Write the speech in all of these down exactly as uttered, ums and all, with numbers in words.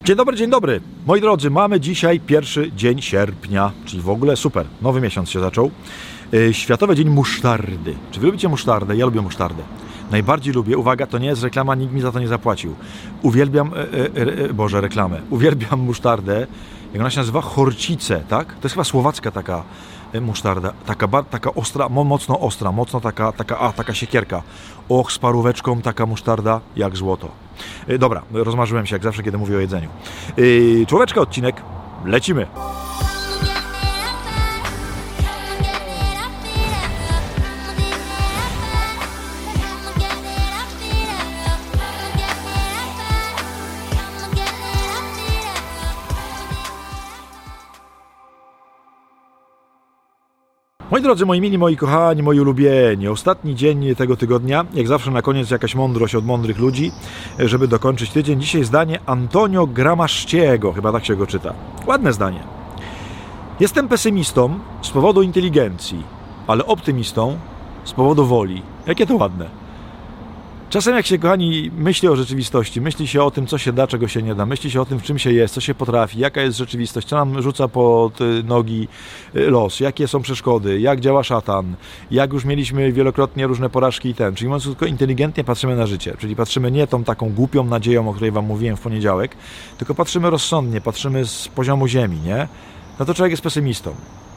Dzień dobry, dzień dobry. Moi drodzy, mamy dzisiaj pierwszy dzień sierpnia, czyli w ogóle super, nowy miesiąc się zaczął. Światowy Dzień Musztardy. Czy wy lubicie musztardę? Ja lubię musztardę. Najbardziej lubię, uwaga, to nie jest reklama, nikt mi za to nie zapłacił. Uwielbiam, e, e, boże, reklamę. Uwielbiam musztardę, jak ona się nazywa, chorcice, tak? To jest chyba słowacka taka musztarda, taka, taka ostra, mocno ostra, mocno taka, taka, a, taka siekierka. Och, z paróweczką taka musztarda jak złoto. Dobra, rozmarzyłem się jak zawsze, kiedy mówię o jedzeniu. Człowieczka odcinek, lecimy. Moi drodzy, moi mili, moi kochani, moi ulubieni, ostatni dzień tego tygodnia, jak zawsze na koniec jakaś mądrość od mądrych ludzi, żeby dokończyć tydzień. Dzisiaj zdanie Antonio Gramsciego, chyba tak się go czyta. Ładne zdanie. Jestem pesymistą z powodu inteligencji, ale optymistą z powodu woli. Jakie to ładne. Czasem jak się, kochani, myśli o rzeczywistości, myśli się o tym, co się da, czego się nie da, myśli się o tym, w czym się jest, co się potrafi, jaka jest rzeczywistość, co nam rzuca pod nogi los, jakie są przeszkody, jak działa szatan, jak już mieliśmy wielokrotnie różne porażki i ten. Czyli mówiąc tylko inteligentnie patrzymy na życie, czyli patrzymy nie tą taką głupią nadzieją, o której wam mówiłem w poniedziałek, tylko patrzymy rozsądnie, patrzymy z poziomu ziemi, nie? No to człowiek jest pesymistą.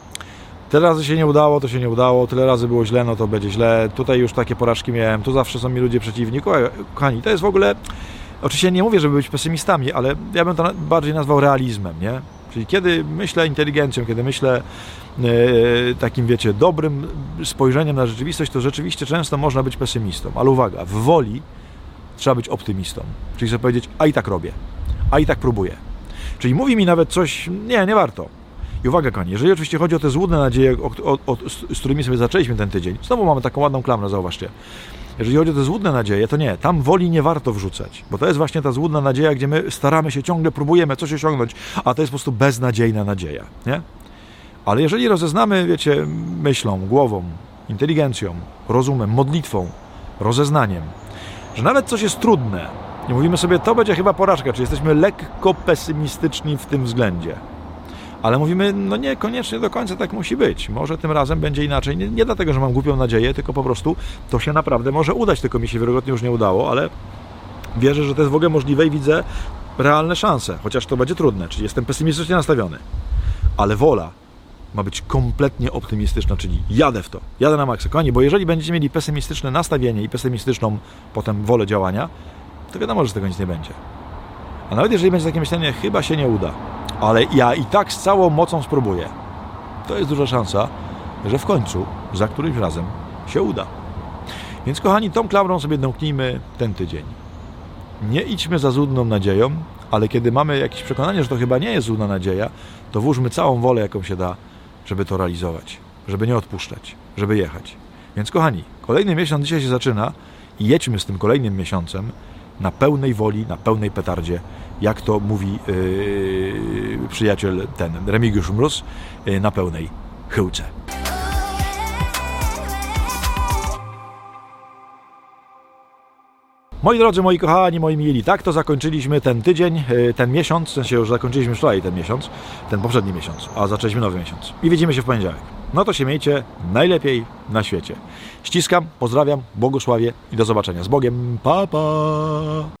Tyle razy się nie udało, to się nie udało, tyle razy było źle, no to będzie źle, tutaj już takie porażki miałem, tu zawsze są mi ludzie przeciwni. Kochani, to jest w ogóle, oczywiście nie mówię, żeby być pesymistami, ale ja bym to bardziej nazwał realizmem, nie? Czyli kiedy myślę inteligencją, kiedy myślę e, takim, wiecie, dobrym spojrzeniem na rzeczywistość, to rzeczywiście często można być pesymistą, ale uwaga, w woli trzeba być optymistą, czyli sobie powiedzieć, a i tak robię, a i tak próbuję. Czyli mówi mi nawet coś, nie, nie warto. I uwaga, kochani, jeżeli oczywiście chodzi o te złudne nadzieje, o, o, o, z którymi sobie zaczęliśmy ten tydzień, znowu mamy taką ładną klamrę, zauważcie. Jeżeli chodzi o te złudne nadzieje, to nie, tam woli nie warto wrzucać, bo to jest właśnie ta złudna nadzieja, gdzie my staramy się, ciągle próbujemy coś osiągnąć, a to jest po prostu beznadziejna nadzieja, nie? Ale jeżeli rozeznamy, wiecie, myślą, głową, inteligencją, rozumem, modlitwą, rozeznaniem, że nawet coś jest trudne i mówimy sobie, to będzie chyba porażka, czy jesteśmy lekko pesymistyczni w tym względzie. Ale mówimy, no nie, koniecznie do końca tak musi być. Może tym razem będzie inaczej. Nie, nie dlatego, że mam głupią nadzieję, tylko po prostu to się naprawdę może udać. Tylko mi się wielokrotnie już nie udało, ale wierzę, że to jest w ogóle możliwe i widzę realne szanse. Chociaż to będzie trudne, czyli jestem pesymistycznie nastawiony. Ale wola ma być kompletnie optymistyczna, czyli jadę w to. Jadę na maksa. Kochani, bo jeżeli będziecie mieli pesymistyczne nastawienie i pesymistyczną potem wolę działania, to wiadomo, że z tego nic nie będzie. A nawet jeżeli będzie takie myślenie, chyba się nie uda, ale ja i tak z całą mocą spróbuję, to jest duża szansa, że w końcu, za którymś razem się uda. Więc kochani, tą klamrą sobie domknijmy ten tydzień. Nie idźmy za złudną nadzieją, ale kiedy mamy jakieś przekonanie, że to chyba nie jest złudna nadzieja, to włóżmy całą wolę, jaką się da, żeby to realizować, żeby nie odpuszczać, żeby jechać. Więc kochani, kolejny miesiąc dzisiaj się zaczyna i jedźmy z tym kolejnym miesiącem na pełnej woli, na pełnej petardzie, jak to mówi yy, przyjaciel ten Remigiusz Mróz, yy, na pełnej chyłce. Moi drodzy, moi kochani, moi mili, tak to zakończyliśmy ten tydzień, yy, ten miesiąc, w sensie już zakończyliśmy wczoraj ten miesiąc, ten poprzedni miesiąc, a zaczęliśmy nowy miesiąc. I widzimy się w poniedziałek. No to się miejcie najlepiej na świecie. Ściskam, pozdrawiam, błogosławię i do zobaczenia. Z Bogiem, pa, pa!